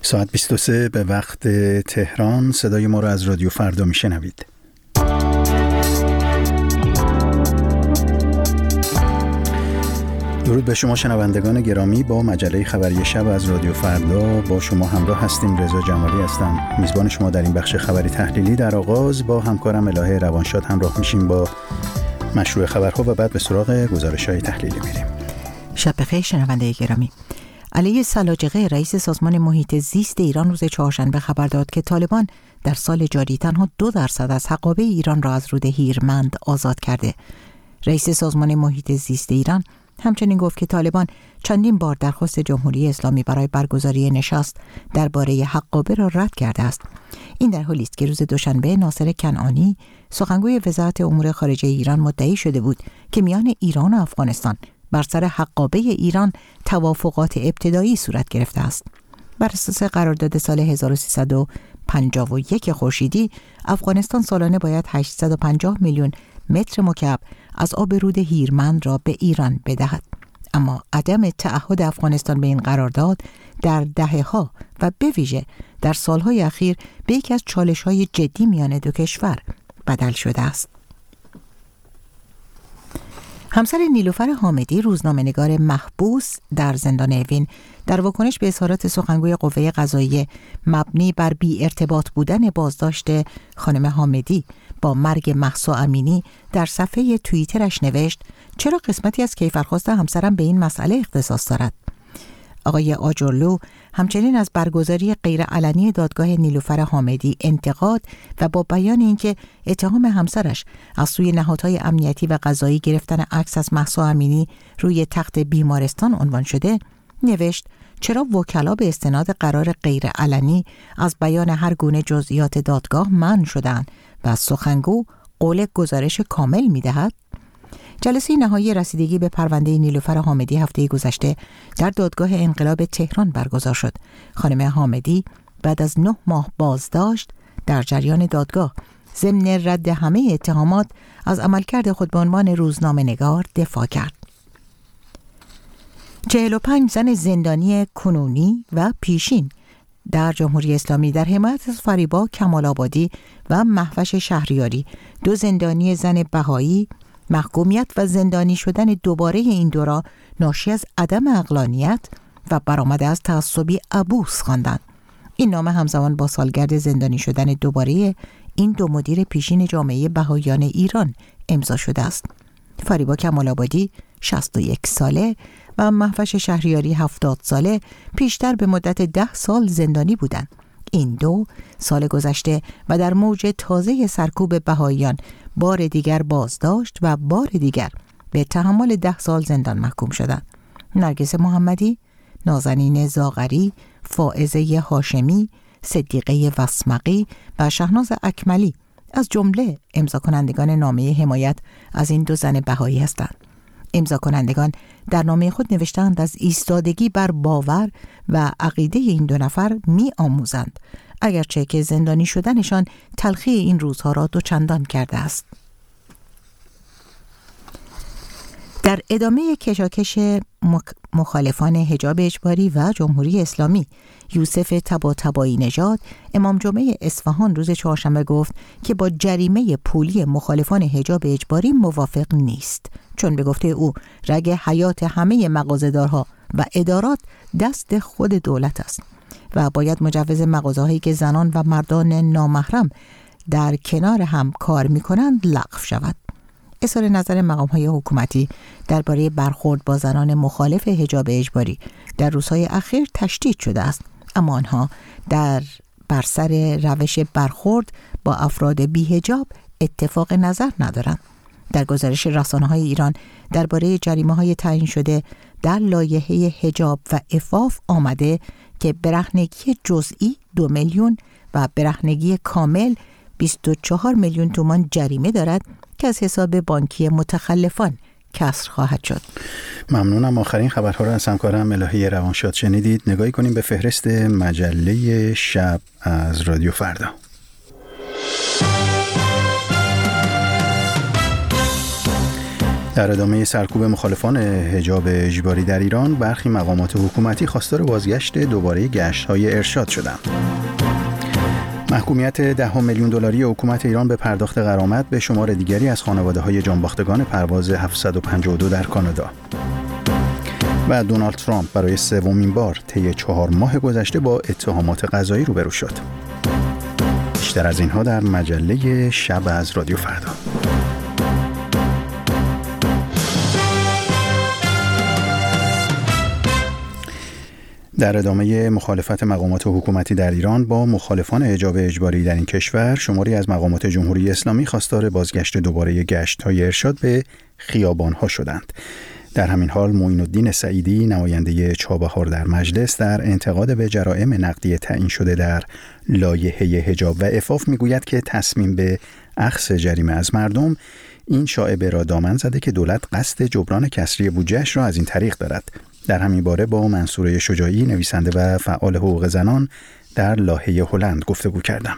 ساعت 23 به وقت تهران. صدای ما را از رادیو فردا میشنوید. درود به شما شنوندگان گرامی. با مجله خبری شب از رادیو فردا با شما همراه هستیم. رضا جمالی هستم، میزبان شما در این بخش خبری تحلیلی. در آغاز با همکارم الهه روانشاد همراه میشیم با مشروع خبرها و بعد به سراغ گزارش‌های تحلیلی میریم. شب بخیر شنونده گرامی. علی سلاجقه رئیس سازمان محیط زیست ایران روز چهارشنبه خبر داد که طالبان در سال جاری تنها 2% از حقابه ایران را از رود هیرمند آزاد کرده. رئیس سازمان محیط زیست ایران همچنین گفت که طالبان چندین بار درخواست جمهوری اسلامی برای برگزاری نشست درباره حقابه را رد کرده است. این در حالی است که روز دوشنبه ناصر کنعانی سخنگوی وزارت امور خارجه ایران مدعی شده بود که میان ایران و افغانستان بر سر حقابه ایران توافقات ابتدایی صورت گرفته است. بر اساس قرارداد سال 1351 خورشیدی افغانستان سالانه باید 850 میلیون متر مکعب از آب رود هیرمند را به ایران بدهد. اما عدم تعهد افغانستان به این قرارداد در دهه‌ها و به ویژه در سالهای اخیر به یکی از چالش‌های جدی میان دو کشور بدل شده است. همسر نیلوفر حامدی، روزنامه‌نگار محبوس در زندان اوین، در واکنش به اظهارات سخنگوی قوه قضاییه مبنی بر بی ارتباط بودن بازداشت خانم حامدی با مرگ مهسا امینی در صفحه توییترش نوشت: چرا قسمتی از کیفرخواست همسرم به این مسئله اختصاص دارد؟ آقای آجرلو همچنین از برگزاری غیرعلنی دادگاه نیلوفر حامدی انتقاد و با بیان اینکه اتهام همسرش از سوی نهادهای امنیتی و قضایی گرفتن عکس از مهسا امینی روی تخت بیمارستان عنوان شده، نوشت: چرا وکلا به استناد قرار غیرعلنی از بیان هر گونه جزئیات دادگاه منع شدند و سخنگو قول گزارش کامل می‌دهد؟ جلسه نهایی رسیدگی به پرونده نیلوفر حامدی هفته گذشته در دادگاه انقلاب تهران برگزار شد. خانم حامدی بعد از 9 ماه بازداشت در جریان دادگاه ضمن رد همه اتهامات از عملکرد خود به عنوان روزنامه‌نگار دفاع کرد. 45 زن زندانی کنونی و پیشین در جمهوری اسلامی در حمایت از فریبا کمال‌آبادی و مهوش شهریاری، 2 زندانی زن بهایی، محکومیت و زندانی شدن دوباره این دو را ناشی از عدم عقلانیت و برآمده از تعصبی عبوس خواندند. این نامه همزمان با سالگرد زندانی شدن دوباره این 2 مدیر پیشین جامعه بهاییان ایران امضا شده است. فریبا کمال‌آبادی 61 ساله و مهوش شهریاری 70 ساله پیشتر به مدت 10 سال زندانی بودند. این 2 سال گذشته و در موج تازه سرکوب بهاییان بار دیگر بازداشت و بار دیگر به تحمل 10 سال زندان محکوم شدند. نرگس محمدی، نازنین زاغری، فائزه هاشمی، صدیقه وسمقی و شهناز اکملی از جمله امضا کنندگان نامه حمایت از این 2 زن بهایی هستند. امضا کنندگان در نامه خود نوشتند از ایستادگی بر باور و عقیده این 2 نفر می آموزند، اگرچه که زندانی شدنشان تلخی این روزها را دوچندان کرده است. در ادامه کشاکش مخالفان حجاب اجباری و جمهوری اسلامی، یوسف طباطبایی نژاد، امام جمعه اصفهان روز چهارشنبه گفت که با جریمه پولی مخالفان حجاب اجباری موافق نیست، چون به گفته او رگ حیات همه مغازه‌دارها و ادارات دست خود دولت است و باید مجوز مغازه‌هایی که زنان و مردان نامحرم در کنار هم کار می‌کنند لغو شود. اظهار نظر مقام‌های حکومتی درباره برخورد با زنان مخالف حجاب اجباری در روزهای اخیر تشدید شده است، اما آنها بر سر روش برخورد با افراد بی‌حجاب اتفاق نظر ندارند. در گزارش رسانه‌های ایران درباره جریمه‌های تعیین شده در لایحه حجاب و عفاف آمده که برهنگی جزئی 2 میلیون و برهنگی کامل 24 میلیون تومان جریمه دارد که از حساب بانکی متخلفان کسر خواهد شد. ممنونم. آخرین خبرها را از همکارم الهه روانشاد شنیدید. نگاهی کنیم به فهرست مجله شب از رادیو فردا. در ادامه سرکوب مخالفان حجاب اجباری در ایران، برخی مقامات حکومتی خواستار بازگشت دوباره گشت‌های ارشاد شدند. محکومیت 10 میلیون دلاری حکومت ایران به پرداخت غرامت به شمار دیگری از خانواده‌های جانباختگان پرواز 752 در کانادا. و دونالد ترامپ برای سومین بار طی 4 ماه گذشته با اتهامات قضایی روبرو شد. بیشتر از اینها در مجله شب از رادیو فردا. در ادامه مخالفت مقامات حکومتی در ایران با مخالفان حجاب اجباری در این کشور، شماری از مقامات جمهوری اسلامی خواستار بازگشت دوباره گشت‌های ارشاد به خیابان‌ها شدند. در همین حال معین الدین سعیدی، نماینده چابهار در مجلس، در انتقاد به جرائم نقدی تعیین شده در لایحه حجاب و عفاف میگوید که تصمیم به اخذ جریمه از مردم این شایعه را دامن زده که دولت قصد جبران کسری بودجه‌اش را از این طریق دارد. در همین باره با منصوره شجاعی، نویسنده و فعال حقوق زنان، در لاهه هلند گفتگو کردم.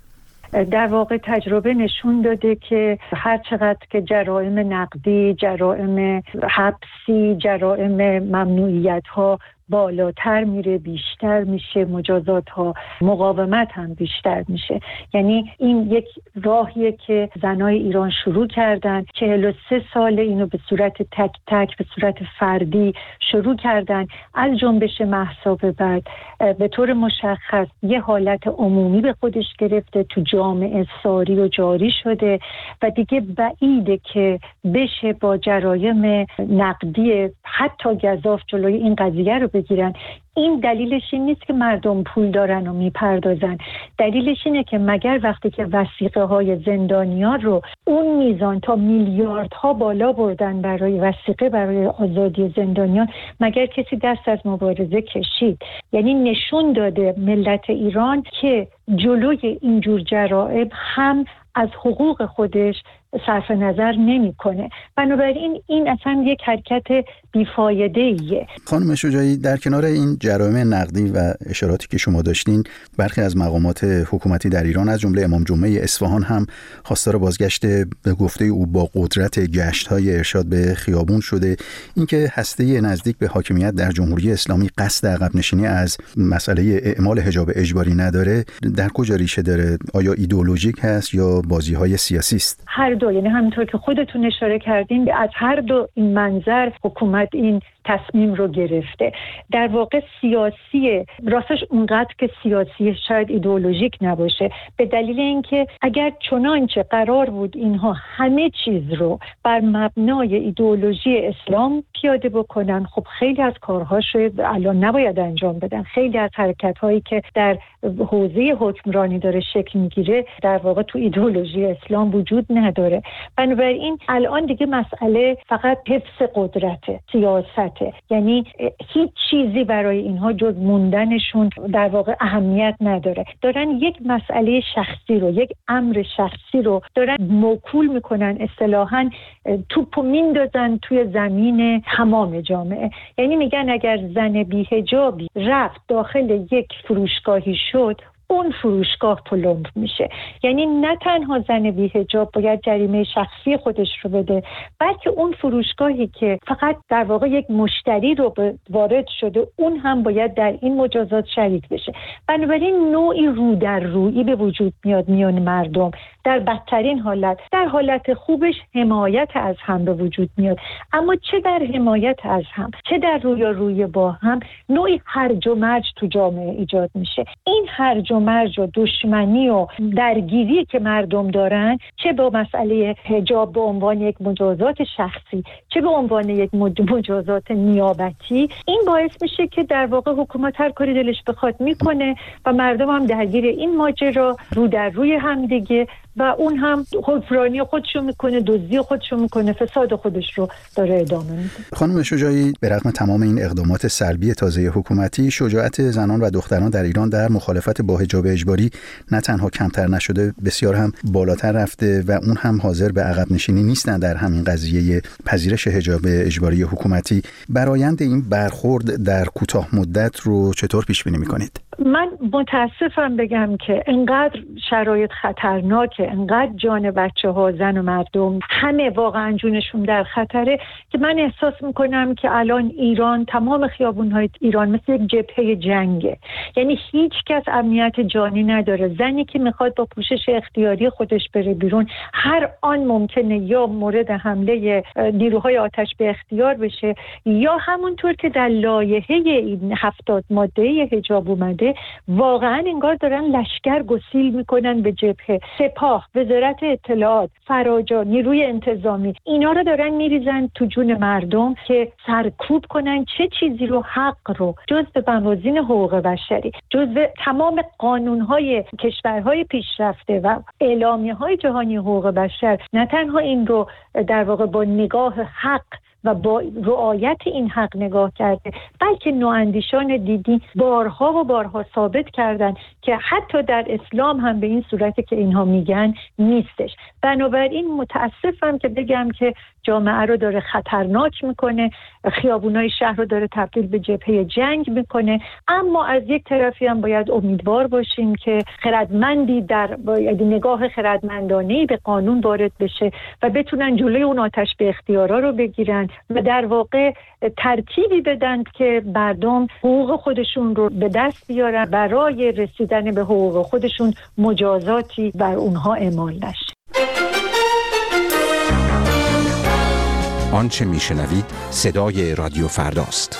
در واقع تجربه نشون داده که هر چقدر که جرائم نقدی، جرائم حبسی، جرائم ممنوعیت‌ها بالاتر میره، بیشتر میشه، مجازات ها، مقاومت هم بیشتر میشه. یعنی این یک راهیه که زنای ایران شروع کردن. 43 سال اینو به صورت تک تک، به صورت فردی شروع کردن. از جنبش مهسا به بعد به طور مشخص یه حالت عمومی به خودش گرفته، تو جامعه ساری و جاری شده و دیگه بعیده که بشه با جرایم نقدی حتی گزاف جلوی این قضیه رو بگیرن. این دلیلش این نیست که مردم پول دارن و میپردازن. دلیلش اینه که مگر وقتی که وثیقه های زندانیان رو اون میزان تا میلیاردها بالا بردن برای وثیقه برای آزادی زندانیان، مگر کسی دست از مبارزه کشید؟ یعنی نشون داده ملت ایران که جلوی اینجور جرائم هم از حقوق خودش صرف نظر نمی‌کنه. بنابراین این اصلا یک حرکت بیفایده‌ایه. خانم شجاعی، در کنار این جرایم نقدی و اشاراتی که شما داشتین، برخی از مقامات حکومتی در ایران از جمله امام جمعه اصفهان هم خواستار بازگشت به گفته او با قدرت گشت‌های ارشاد به خیابون شده. اینکه هسته نزدیک به حاکمیت در جمهوری اسلامی قصد عقب نشینی از مسئله اعمال حجاب اجباری نداره، در کجا ریشه داره؟ آیا ایدئولوژیک هست یا بازی‌های سیاسی است؟ هر دو. یعنی همونطور که خودتون اشاره کردین، از هر دو این منظر حکومت این تصمیم رو گرفته. در واقع سیاسیه، راستش اونقدر که سیاسی شاید ایدئولوژیک نباشه، به دلیل اینکه اگر چنانچه قرار بود اینها همه چیز رو بر مبنای ایدئولوژی اسلام پیاده بکنن، خب خیلی از کارهاش رو الان نباید انجام بدن. خیلی از حرکت‌هایی که در حوزه حکمرانی داره شکل میگیره در واقع تو ایدئولوژی اسلام وجود نداره. بنابراین الان دیگه مسئله فقط حفظ قدرته، سیاست. یعنی هیچ چیزی برای اینها جز موندنشون در واقع اهمیت نداره. دارن یک مسئله شخصی رو، یک امر شخصی رو دارن موکول میکنن، اصطلاحاً توپو میندازن توی زمین تمام جامعه. یعنی میگن اگر زن بی‌حجابی رفت داخل یک فروشگاهی شد، اون فروشگاه پلمب میشه. یعنی نه تنها زن بی‌حجاب باید جریمه شخصی خودش رو بده، بلکه اون فروشگاهی که فقط در واقع یک مشتری رو وارد شده، اون هم باید در این مجازات شریک بشه. بنابراین نوعی رو در رویی به وجود میاد میان مردم. در بدترین حالت، در حالت خوبش حمایت از هم به وجود میاد، اما چه در حمایت از هم، چه در رویارویی با هم، نوعی هرج و مرج تو جامعه ایجاد میشه. این هرج و مرج و دشمنی و درگیری که مردم دارن، چه با مسئله حجاب به عنوان یک مجازات شخصی، چه به عنوان یک مجازات نیابتی، این باعث میشه که در واقع حکومت هر کاری دلش بخواد میکنه و مردم هم درگیر این ماجرا رو در روی هم دیگه، و اون هم حکمرانی خودشو میکنه، دزدی خودشو میکنه، فساد خودش رو داره ادامه میده. خانم شجاعی، به رغم تمام این اقدامات سلبی تازه حکومتی، شجاعت زنان و دختران در ایران در مخالفت با حجاب اجباری نه تنها کمتر نشده، بسیار هم بالاتر رفته و اون هم حاضر به عقب نشینی نیستن در همین قضیه پذیرش حجاب اجباری حکومتی. برآیند این برخورد در کوتاه مدت رو چطور پیش بینی میکنید؟ من متاسفم بگم که انقدر شرایط خطرناکه، انقدر جان بچه‌ها، زن و مردم همه واقعا جونشون در خطره که من احساس میکنم که الان ایران، تمام خیابون‌های ایران مثل یک جبهه جنگه. یعنی هیچ کس امنیت جانی نداره. زنی که میخواد با پوشش اختیاری خودش بره بیرون هر آن ممکنه یا مورد حمله نیروهای آتش به اختیار بشه یا همونطور که در لایحه این 70 ماده حجاب اومده واقعا انگار دارن لشکر گسیل میکنن به جبهه. سپاه، وزارت اطلاعات، فراجا، نیروی انتظامی، اینا رو دارن میریزن تو جون مردم که سرکوب کنن چه چیزی رو، حق رو، جزء موازین حقوق بشری، جزء تمام قانونهای کشورهای پیشرفته و اعلامیه‌های جهانی حقوق بشر، نه تنها این رو در واقع با نگاه حق و با رعایت این حق نگاه کرده، بلکه نواندیشان دیدی بارها و بارها ثابت کردن که حتی در اسلام هم به این صورتی که اینها میگن نیستش. بنابراین متاسفم که بگم که جامعه رو داره خطرناک میکنه، خیابونای شهر رو داره تبدیل به جبهه جنگ میکنه. اما از یک طرفی هم باید امیدوار باشیم که خردمندی باید نگاه خردمندانه‌ای به قانون وارد بشه و بتونن جلوی اون آتش به اختیارا رو بگیرن و در واقع ترتیبی بدن که مردم حقوق خودشون رو به دست بیارن، برای رسیدن به حقوق خودشون مجازاتی بر اونها اعمال نشه. آنچه میشنوید صدای رادیو فرداست.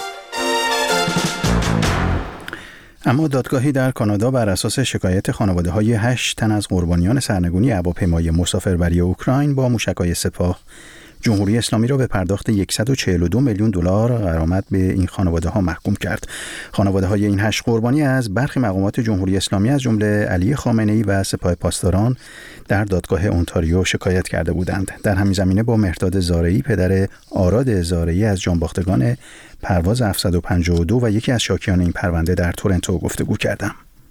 اما دادگاهی در کانادا بر اساس شکایت خانواده‌های 8 تن از قربانیان سرنگونی هواپیمای مسافربری اوکراین با موشک‌های سپاه جمهوری اسلامی را به پرداخت 142 میلیون دلار غرامت به این خانواده‌ها محکوم کرد. خانواده‌های این 8 قربانی از برخی مقامات جمهوری اسلامی از جمله علی خامنه‌ای و سپاه پاسداران در دادگاه اونتاریو شکایت کرده بودند. در همین زمینه با مهرداد زارعی، پدر آراد زارعی از جانباختگان پرواز 752 و یکی از شاکیان این پرونده در تورنتو گفتگو کردم.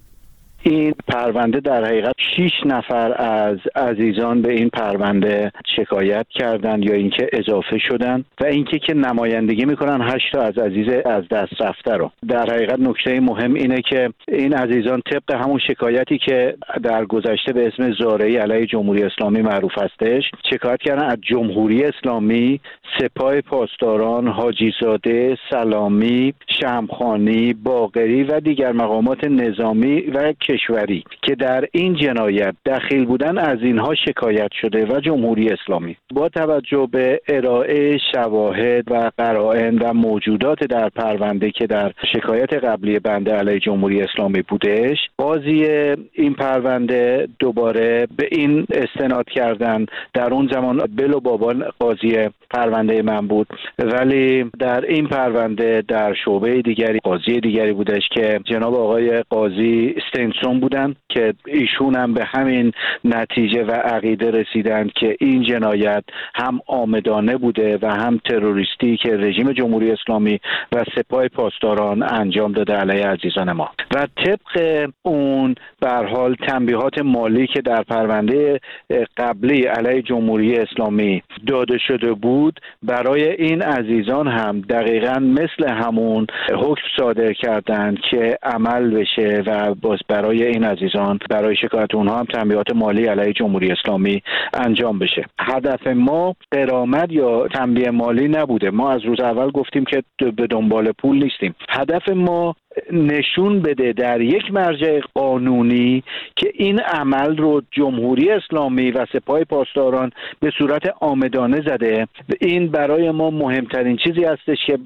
این پرونده در حقیقت 6 نفر از عزیزان به این پرونده شکایت کردند یا اینکه اضافه شدن و اینکه که نمایندگی میکنن 8 تا از عزیز از دست رفته رو. در حقیقت نکته مهم اینه که این عزیزان طبق همون شکایتی که در گذشته به اسم زارعی علیه جمهوری اسلامی معروف هستش شکایت کردن از جمهوری اسلامی، سپاه پاسداران، حاجی زاده، سلامی، شمخانی، باقری و دیگر مقامات نظامی و کشوری که در این جنایت دخیل بودن از اینها شکایت شده و جمهوری اسلامی با توجه به ارائه شواهد و قرائن و موجودات در پرونده که در شکایت قبلی بنده علیه جمهوری اسلامی بودش، قاضی این پرونده دوباره به این استناد کردن. در اون زمان بلو بابان قاضی پرونده من بود، ولی در این پرونده در شعبه دیگری قاضی دیگری بودش که جناب آقای قاضی استنسون بودن که ایشون هم به همین نتیجه و عقیده رسیدند که این جنایت هم عامدانه بوده و هم تروریستی که رژیم جمهوری اسلامی و سپاه پاسداران انجام داده علیه عزیزان ما. و طبق اون به هر حال تنبیهات مالی که در پرونده قبلی علیه جمهوری اسلامی داده شده بود، برای این عزیزان هم دقیقاً مثل همون حکم صادر کردند که عمل بشه و باز برای این عزیزان برای شکایت اونها هم تنبیهات مالی علیه جمهوری اسلامی انجام بشه. هدف ما غرامت یا تنبیه مالی نبوده. ما از روز اول گفتیم که به دنبال پول نیستیم. هدف ما نشون بده در یک مرجع قانونی که این عمل رو جمهوری اسلامی و سپاه پاسداران به صورت عامدانه زده. این برای ما مهمترین چیزی هستش که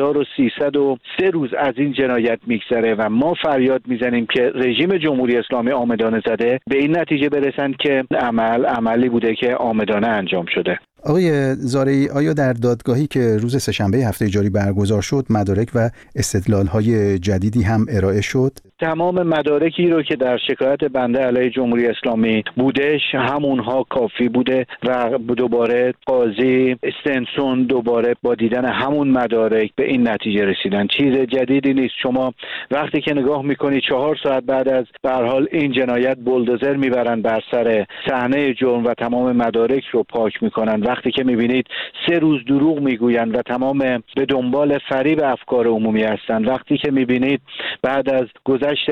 1303 روز از این جنایت میگذره و ما فریاد میزنیم که رژیم جمهوری اسلامی عامدانه زده به این نتیجه برسند که عملی بوده که عامدانه انجام شده. آقای زارعی، آیا در دادگاهی که روز سه‌شنبه هفته جاری برگزار شد مدارک و استدلال‌های جدیدی هم ارائه شد؟ تمام مدارکی رو که در شکایت بنده علیه جمهوری اسلامی بودش همونها کافی بوده و دوباره قاضی استنسون دوباره با دیدن همون مدارک به این نتیجه رسیدن. چیز جدیدی نیست. شما وقتی که نگاه میکنید 4 ساعت بعد از به هر حال این جنایت بولدوزر میبرن بر سر صحنه جرم و تمام مدارک رو پاک میکنن و وقتی که میبینید 3 روز دروغ میگویند و تمام به دنبال فریب افکار عمومی هستند، وقتی که میبینید بعد از گذشت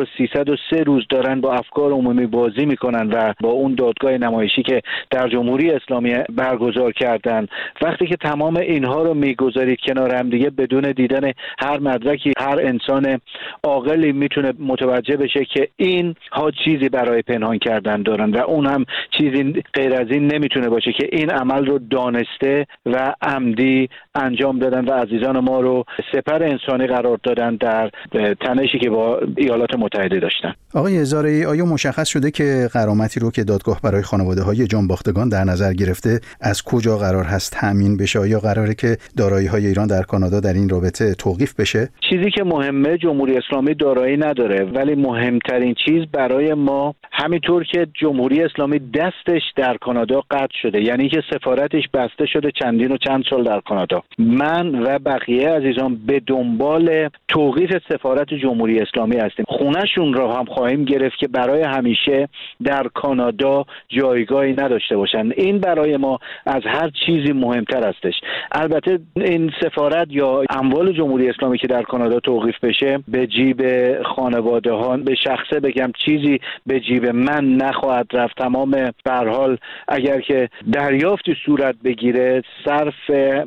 1303 روز دارن با افکار عمومی بازی میکنن و با اون دادگاه نمایشی که در جمهوری اسلامی برگزار کردن، وقتی که تمام اینها رو میگذارید کنار هم دیگه، بدون دیدن هر مدرکی هر انسان عاقلی میتونه متوجه بشه که این ها چیزی برای پنهان کردن دارن و اون هم چیزی غیر از این نمیتونه باشه که این عمل رو دانسته و عمدی انجام دادن و عزیزان ما رو سپر انسانی قرار دادن در تنشی که با ایالات متحده داشتن. آقای زارعی، آیا مشخص شده که غرامتی رو که دادگاه برای خانواده‌های جانباختگان در نظر گرفته از کجا قرار هست تامین بشه؟ آیا قراره که دارایی‌های ایران در کانادا در این رابطه توقیف بشه؟ چیزی که مهمه، جمهوری اسلامی دارایی نداره، ولی مهمترین چیز برای ما همینطور که جمهوری اسلامی دستش در کانادا قطع شده، یعنی که سفارتش بسته شده چندین و چند سال در کانادا، من و بقیه عزیزان به دنبال توقیف سفارت جمهوری اسلامی هستیم. خونه‌شون را هم خواهیم گرفت که برای همیشه در کانادا جایگاهی نداشته باشن. این برای ما از هر چیزی مهمتر هستش. البته این سفارت یا اموال جمهوری اسلامی که در کانادا توقیف بشه به جیب خانواده ها، به شخصه بگم چیزی به جیب من نخواهد رفت. تمام به هر حال اگر که دریافتی صورت بگیره صرف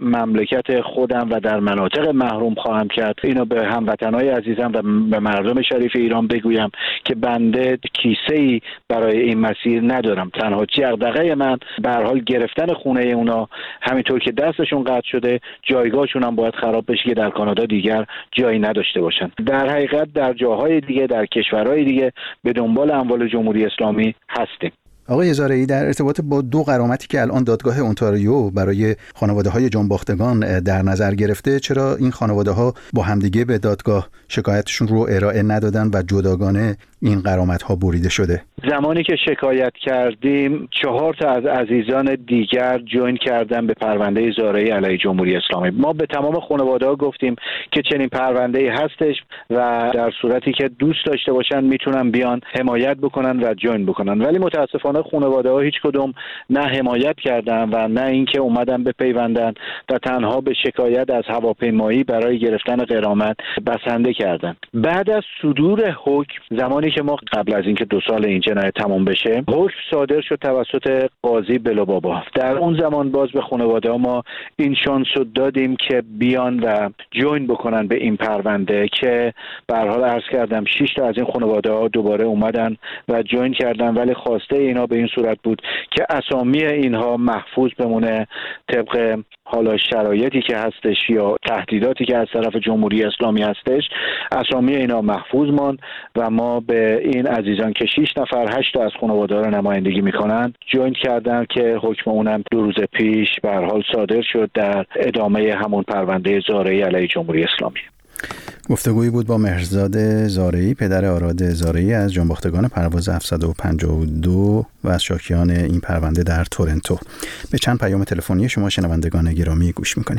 مملکت خودم و در مناطق محروم خواهم کرد. اینو به هموطنای عزیزم و به مردم شریف ایران بگویم که بنده کیسه‌ای برای این مسیر ندارم. تنها دغدغه من به هر حال گرفتن خونه اونا، همینطور که دستشون قطع شده جایگاهشون هم باید خراب بشه که در کانادا دیگر جایی نداشته باشن. در حقیقت در جاهای دیگه، در کشورهای دیگه به دنبال اموال جمهوری اسلامی هستیم. آقای زارعی، در ارتباط با 2 غرامتی که الان دادگاه اونتاریو برای خانواده‌های جانباختگان در نظر گرفته، چرا این خانواده‌ها با همدیگه به دادگاه شکایتشون رو ارائه ندادن و جداگانه این غرامت‌ها بریده شده؟ زمانی که شکایت کردیم 4 تا از عزیزان دیگر جوین کردن به پرونده زارعی علیه جمهوری اسلامی. ما به تمام خانواده‌ها گفتیم که چنین پرونده‌ای هستش و در صورتی که دوست داشته باشن میتونن بیان حمایت بکنن و جوین بکنن، ولی متاسفانه خانواده‌ها هیچ کدوم نه حمایت کردن و نه اینکه اومدن بپیوندن و تنها به شکایت از هواپیمایی برای گرفتن غرامت بسنده کردن. بعد از صدور حکم، زمانی که ما قبل از اینکه 2 سال این جنایت تمام بشه، حکم صادر شد توسط قاضی بلوبابا. در اون زمان باز به خانواده‌ها ما این شانس رو دادیم که بیان و جوین بکنن به این پرونده که به هر حال عرض کردم 6 تا از این خانواده‌ها دوباره اومدن و جوین کردن، ولی خواسته اینا به این صورت بود که اسامی اینها محفوظ بمونه طبق حالا شرایطی که هستش یا تهدیداتی که از طرف جمهوری اسلامی هستش. اسامی اینا محفوظ ماند و ما به این عزیزان که 6 نفر 8 تا از خانواده رو نمایندگی میکنن جوین کردن که حکم اونم 2 روز پیش به هر حال صادر شد در ادامه همون پرونده زارعی علیه جمهوری اسلامی. گفتگویی بود با مهرزاد زارعی، پدر آراد زارعی از جانباختگان پرواز 752 و از شاکیان این پرونده در تورنتو. به چند پیام تلفنی شما شنوندگان گرامی گوش میکنیم.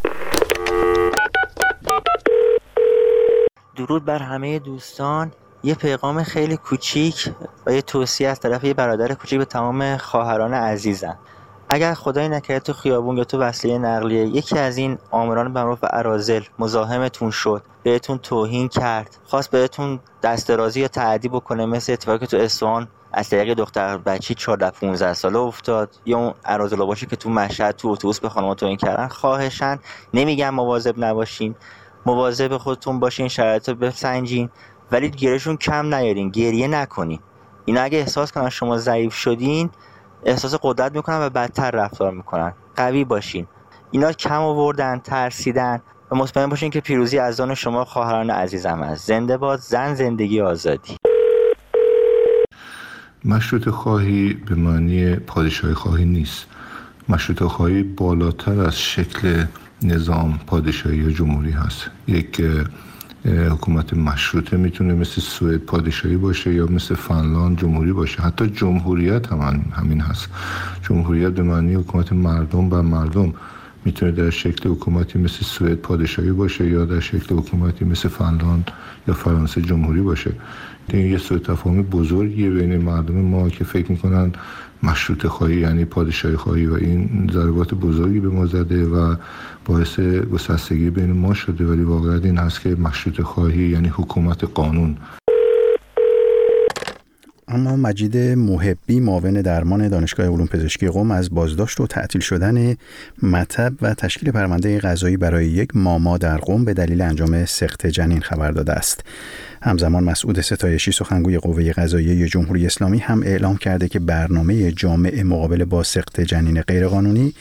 درود بر همه دوستان. یه پیغام خیلی کوچیک و یه توصیه از طرف یه برادر کوچیک به تمام خواهران عزیزم. اگر خدای نکرده تو خیابون یا تو وسیله نقلیه یکی از این آمران به معروف اراذل مزاحمتون شد، بهتون توهین کرد، خواست بهتون دست درازی یا تعدی بکنه، مثل اتفاقی که تو اصفهان از طریق دختر بچی 14-15 ساله افتاد، یا اون اراذلا باشه که تو مشهد تو اتوبوس به خانم‌ها توهین کردن، خواهشاً نمیگم مواظب نباشین، مواظب خودتون باشین، شرایط رو بسنجین، ولی گریهشون کم نیارین، گریه نکنین. اینا اگه احساس کنن شما ضعیف شدین احساس قدرت میکنن و بدتر رفتار میکنن. قوی باشین. اینا کم آوردن، ترسیدن و مطمئن باشین که پیروزی از آن شما خواهران عزیزم است. زنده باد زن، زندگی آزادی. مشروطه خواهی به معنی پادشاهی خواهی نیست. مشروطه خواهی بالاتر از شکل نظام پادشاهی یا جمهوری هست. یک حکومت مشروطه میتونه مثل سوئد پادشاهی باشه یا مثل فنلاند جمهوری باشه. حتی جمهوریت هم همین هست. جمهوریت به معنی حکومت مردم بر مردم. میتونه در شکل حکومتی مثل سوئد پادشاهی باشه یا در شکل حکومتی مثل فنلاند یا فرانسه جمهوری باشه. این یه سوء تفاهم بزرگیه بین مردم ما که فکر میکنن مشروطه خواهی یعنی پادشاهی خواهی و این ضربات بزرگی به ما زده و باعث گسستگی بین ما شده، ولی واقعیت این هست که مشروطه خواهی یعنی حکومت قانون. اما مجید محبی معاون درمان دانشگاه علوم پزشکی قم از بازداشت و تعطیل شدن مطب و تشکیل پرونده قضایی برای یک ماما در قم به دلیل انجام سقط جنین خبر داده است. همزمان مسعود ستایشی سخنگوی قوه قضاییه جمهوری اسلامی هم اعلام کرده که برنامه جامع مقابله با سقط جنین غیرقانونی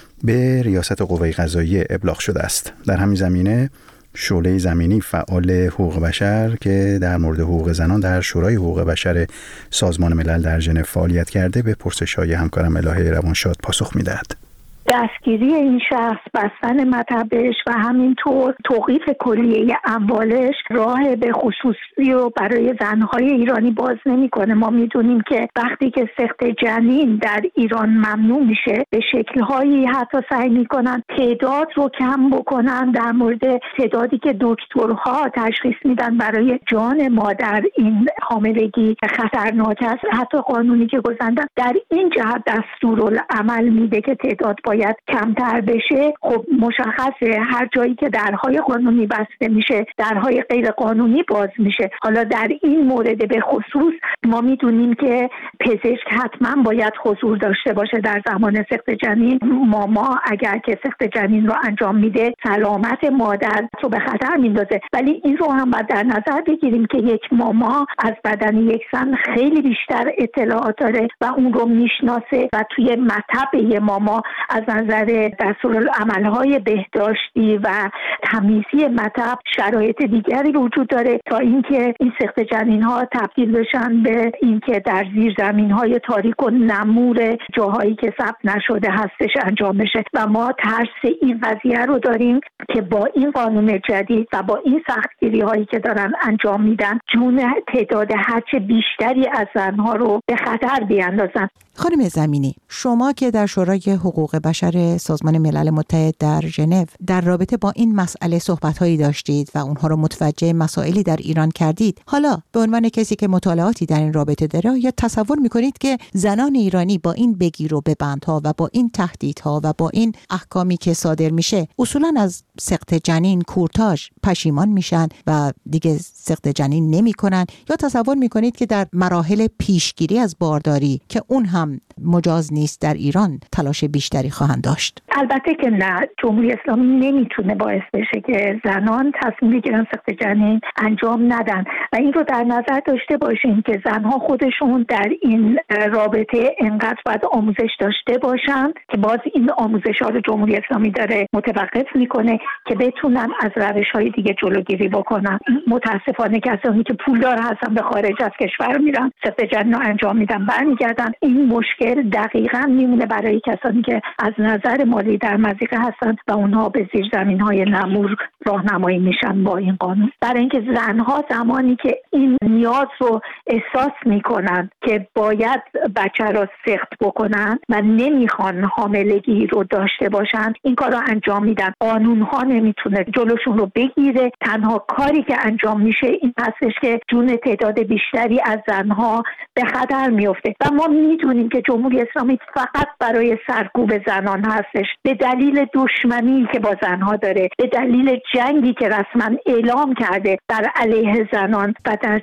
به ریاست قوه قضاییه ابلاغ شده است. در همین زمینه شعله زمینی فعال حقوق بشر که در مورد حقوق زنان در شورای حقوق بشر سازمان ملل در ژنو فعالیت کرده به پرسش‌های همکارم الهه روانشاد پاسخ می‌دهد. دستگیری این شخص، بستن مطبش و همینطور توقیف کلیه اموالش راه به خصوصی رو برای زنهای ایرانی باز نمی‌کنه. ما میدونیم که وقتی که سقط جنین در ایران ممنوع میشه به شکل‌هایی حتی سعی میکنن تعداد رو کم بکنن در مورد تعدادی که دکترها تشخیص میدن برای جان مادر این حاملگی خطرناک است. حتی قانونی که گذاشتن در این جهت دستورالعمل میده که تعداد باید کمتر بشه. خب مشخصه هر جایی که درهای قانونی بسته میشه درهای غیر قانونی باز میشه. حالا در این مورد به خصوص ما میدونیم که پزشک حتما باید حضور داشته باشه در زمان سقط جنین. ماما اگر که سقط جنین رو انجام میده سلامت مادر رو به خطر میندازه، ولی این رو هم باید در نظر بگیریم که یک ماما از بدن یک زن خیلی بیشتر اطلاعات داره و اون رو میشناسه و توی مطب یه ماما از نظر دستورالعمل‌های بهداشتی و تمیزی مطب شرایط دیگری وجود داره تا اینکه این سقط جنین‌ها تبدیل بشن به اینکه در زیر زمین‌های تاریک و نمور جاهایی که ثبت نشده هستش انجام بشه و ما ترس این قضیه رو داریم که با این قانون جدید و با این سختگیری‌هایی که دارن انجام میدن جون تعداد هرچه بیشتری از زن‌ها رو به خطر بیاندازن. خانم زمینی، شما که در شورای حقوق بشر سازمان ملل متحد در ژنو در رابطه با این مسئله صحبت‌هایی داشتید و اونها رو متوجه مسائلی در ایران کردید، حالا به عنوان کسی که مطالعاتی در این رابطه داره یا تصور می‌کنید که زنان ایرانی با این بگیر و ببندها و با این تهدیدها و با این احکامی که صادر میشه اصولاً از سقط جنین کورتاژ پشیمان میشن و دیگه سقط جنین نمی‌کنن، یا تصور می‌کنید که در مراحل پیشگیری از بارداری که اون هم مجاز نیست در ایران تلاش بیشتری خواهند داشت؟ البته که نه. جمهوری اسلامی نمیتونه باعث بشه که زنان تصمیم بگیرن سقط جنین انجام ندن و این رو در نظر داشته باشیم که زنها خودشون در این رابطه انقدر باید آموزش داشته باشن که باز این آموزش‌ها رو جمهوری اسلامی داره متوقف میکنه که بتونن از روش‌های دیگه جلوگیری بکنن. متاسفانه کسانی که پولدار هستن به خارج از کشور میرن سقط جنین رو انجام میدن برمیگردن. این مشکل دقیقاً میمونه برای کسانی که از نظر مالی در مضیقه هستن و اونها به زیر زمین‌های نمور راهنمایی میشن با این قانون. برای اینکه زنها زمانی که این نیاز رو احساس میکنن که باید بچه را سقط بکنن و نمیخوان حاملگی رو داشته باشن این کار رو انجام میدن. قانونها نمیتونه جلوشون رو بگیره. تنها کاری که انجام میشه این هستش که جون تعداد بیشتری از زنها به خطر میفته و ما میدونیم که جمهوری اسلامی فقط برای سرکوب زنان هستش، به دلیل دشمنی که با زنها داره، به دلیل جنگی که رسما اعلام کرده بر علیه زنان و در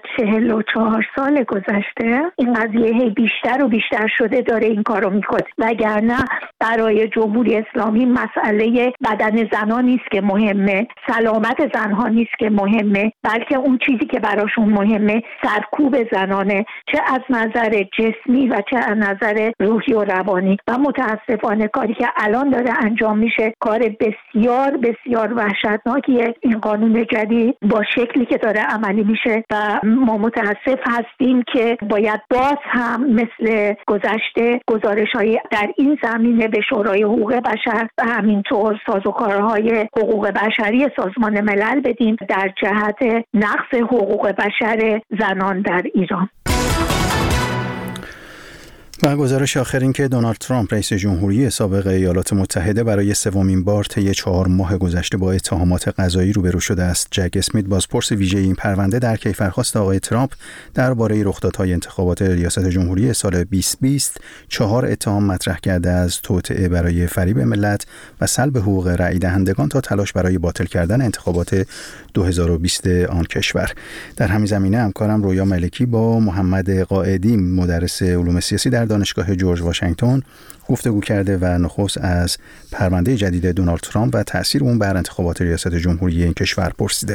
44 سال گذشته این قضیه بیشتر و بیشتر شده داره این کارو میکنه. وگرنه برای جمهوری اسلامی مسئله بدن زنان نیست که مهمه، سلامت زنها نیست که مهمه، بلکه اون چیزی که براشون مهمه سرکوب زنانه، چه از نظر جسمی و چه از نظر روحی و روانی. و متاسفانه کاری که الان داره انجام میشه کار بسیار بسیار وحشتناکیه. این قانون جدید با شکلی که داره عملی میشه و ما متاسف هستیم که باید باز هم مثل گذشته گزارش‌های در این زمینه به شورای حقوق بشر و همینطور سازوکارهای حقوق بشری سازمان ملل بدیم در جهت نقض حقوق بشر زنان در ایران. و گزارش آخر این که دونالد ترامپ رئیس جمهوری سابق ایالات متحده برای سومین بار طی 4 ماه گذشته با اتهامات قضایی روبرو شده است. جک اسمیت، بازپرس ویژه این پرونده، در کیفرخواست آقای ترامپ درباره رخدادهای انتخابات ریاست جمهوری سال 2020 4 اتهام مطرح کرده، از توطئه برای فریب ملت و سلب حقوق رأی دهندگان تا تلاش برای باطل کردن انتخابات 2020 آن کشور. در همین زمینه همکارم رویا ملکی با محمد قائدی، مدرس علوم سیاسی در دانشگاه جورج واشنگتن، گفتگو کرده و نخست از پرونده جدید دونالد ترامپ و تأثیر اون بر انتخابات ریاست جمهوری این کشور پرسیده.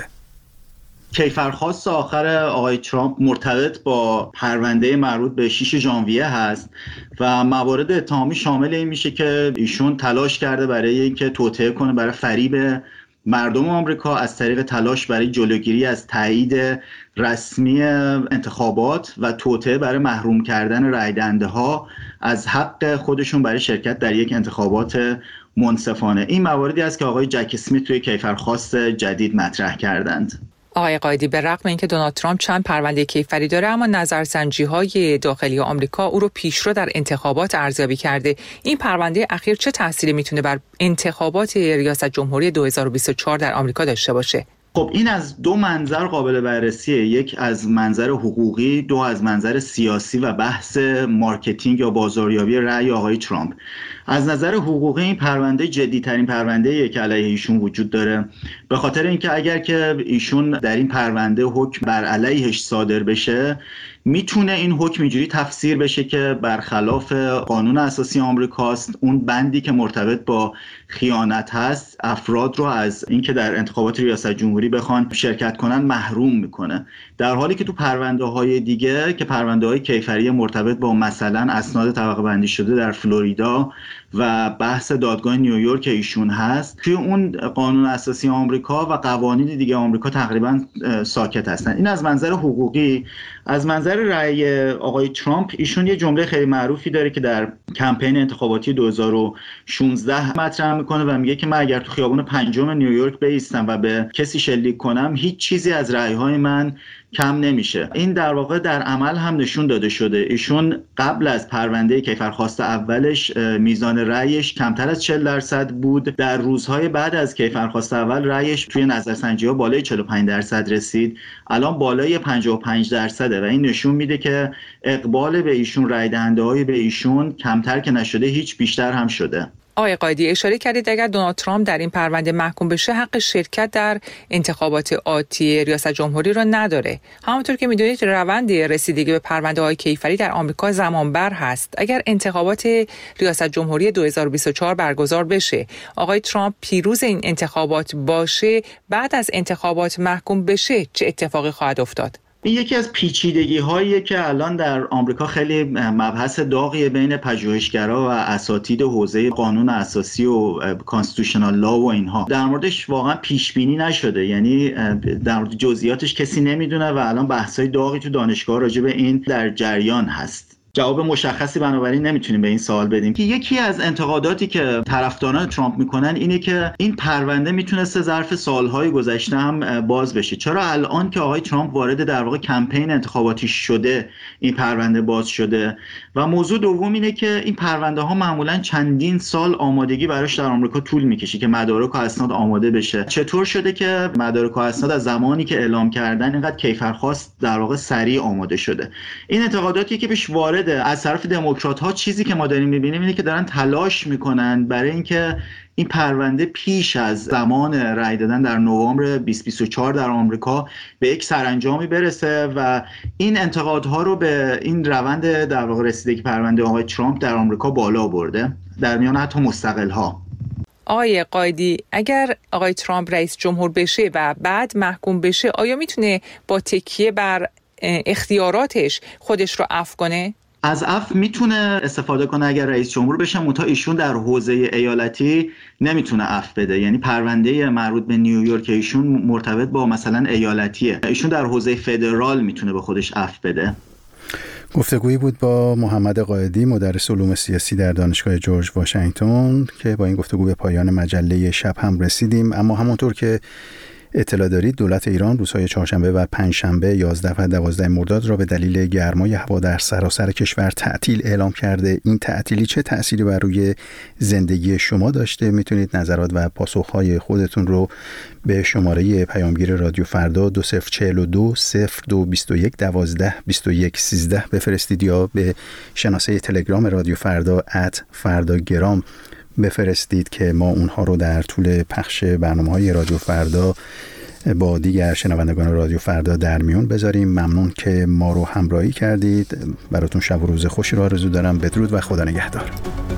کیفرخواست آخر آقای ترامپ مرتبط با پرونده مربوط به 6 ژانویه هست و موارد اتهامی شامل این میشه که ایشون تلاش کرده برای اینکه توطئه کنه، برای فریب مردم آمریکا از طریق تلاش برای جلوگیری از تایید رسمی انتخابات و توطئه برای محروم کردن رای دهنده ها از حق خودشون برای شرکت در یک انتخابات منصفانه. این مواردی است که آقای جک اسمیت توی کیفرخواست جدید مطرح کردند. آقای قائدی، به رغم اینکه دونالد ترامپ چند پرونده کیفری داره، اما نظرسنجی‌های داخلی آمریکا او رو پیشرو در انتخابات ارزیابی کرده. این پرونده اخیر چه تأثیری میتونه بر انتخابات ریاست جمهوری 2024 در آمریکا داشته باشه؟ خب این از 2 منظر قابل بررسیه. یک از منظر حقوقی، 2 از منظر سیاسی و بحث مارکتینگ یا بازاریابی رأی آقای ترامپ. از نظر حقوقی این پرونده جدی‌ترین پرونده‌ایه که علیه ایشون وجود داره، به خاطر اینکه اگر که ایشون در این پرونده حکم بر علیهش صادر بشه، میتونه این حکم اینجوری تفسیر بشه که برخلاف قانون اساسی آمریکاست. اون بندی که مرتبط با خیانت هست افراد رو از اینکه در انتخابات ریاست جمهوری بخوان شرکت کنن محروم میکنه، در حالی که تو پرونده‌های دیگه که پرونده‌های کیفری مرتبط با مثلا اسناد طبقه بندی شده در فلوریدا و بحث دادگاه نیویورک ایشون هست، توی اون قانون اساسی آمریکا و قوانین دیگه آمریکا تقریبا ساکت هستن. این از منظر حقوقی. از منظر رأی آقای ترامپ، ایشون یه جمله خیلی معروفی داره که در کمپین انتخاباتی 2016 مطرح میکنه و میگه که من اگر تو خیابون 5 نیویورک بایستم و به کسی شلیک کنم، هیچ چیزی از رأی‌های من کم نمیشه. این در واقع در عمل هم نشون داده شده. ایشون قبل از پرونده کیفرخواست اولش میزان رأیش کمتر از 40% بود. در روزهای بعد از کیفرخواست اول رأیش توی نظرسنجی‌ها بالای 45% رسید. الان بالای 55% و این نشون میده که اقبال به ایشون، رأی دهنده‌های به ایشون کمتر که نشده، هیچ بیشتر هم شده. آقای قائدی، اشاره کردید اگر دونالد ترامپ در این پرونده محکوم بشه، حق شرکت در انتخابات آتی ریاست جمهوری رو نداره. همونطور که میدونید روند رسیدگی به پرونده‌های کیفری در آمریکا زمانبر هست. اگر انتخابات ریاست جمهوری 2024 برگزار بشه، آقای ترامپ پیروز این انتخابات باشه، بعد از انتخابات محکوم بشه، چه اتفاقی خواهد افتاد؟ این یکی از پیچیدگی‌هاییه که الان در آمریکا خیلی مبحث داغیه بین پژوهشگرا و اساتید حوزه قانون اساسی و کانستیتوشنال لا و اینها. در موردش واقعا پیش بینی نشده، یعنی در مورد جزئیاتش کسی نمیدونه و الان بحث‌های داغی تو دانشگاه راجع به این در جریان هست. جواب مشخصی بنابراین نمیتونیم به این سوال بدیم. که یکی از انتقاداتی که طرفداران ترامپ میکنن اینه که این پرونده میتونسته ظرف سالهای گذشته هم باز بشه. چرا الان که آقای ترامپ وارد در واقع کمپین انتخاباتی شده این پرونده باز شده؟ و موضوع دوم اینه که این پرونده ها معمولا چندین سال آمادگی براش در آمریکا طول میکشه که مدارک و اسناد آماده بشه. چطور شده که مدارک و اسناد از زمانی که اعلام کردن اینقدر کیفرخواست در واقع سریع آماده شده؟ این انتقاداتی که بهش وارد از طرف دموکرات ها، چیزی که ما داریم میبینیم اینه که دارن تلاش میکنن برای اینکه این پرونده پیش از زمان رأی دادن در نوامبر 2024 در آمریکا به یک سرانجامی برسه و این انتقادها رو به این روند در واقع رسیدگی پرونده آقای ترامپ در آمریکا بالا برده، در میان حتی مستقل ها. آقای قائدی، اگر آقای ترامپ رئیس جمهور بشه و بعد محکوم بشه، آیا میتونه با تکیه بر اختیاراتش خودش رو عفو کنه؟ از عفو میتونه استفاده کنه اگر رئیس جمهور بشه، منتها ایشون در حوزه ایالتی نمیتونه عفو بده. یعنی پرونده مربوط به نیویورک ایشون مرتبط با مثلا ایالتیه، ایشون در حوزه فدرال میتونه به خودش عفو بده. گفتگویی بود با محمد قائدی، مدرس علوم سیاسی در دانشگاه جورج واشنگتن، که با این گفتگو به پایان مجله شب هم رسیدیم. اما همونطور که اطلاع دارید دولت ایران روزهای چهارشنبه و پنجشنبه 11 و 12 مرداد را به دلیل گرمای هوا در سراسر کشور تعطیل اعلام کرده. این تعطیلی چه تأثیری بر روی زندگی شما داشته؟ میتونید نظرات و پاسخهای خودتون رو به شماره پیامگیر رادیو فردا 2042 0221 12 21 13 بفرستید یا به شناسه تلگرام رادیو فردا @فرداگرام بفرستید که ما اونها رو در طول پخش برنامه‌های رادیو فردا با دیگر شنوندگان رادیو فردا در میون بذاریم. ممنون که ما رو همراهی کردید. براتون شب و روز خوشی رو آرزو دارم. بدرود و خدا نگهدار.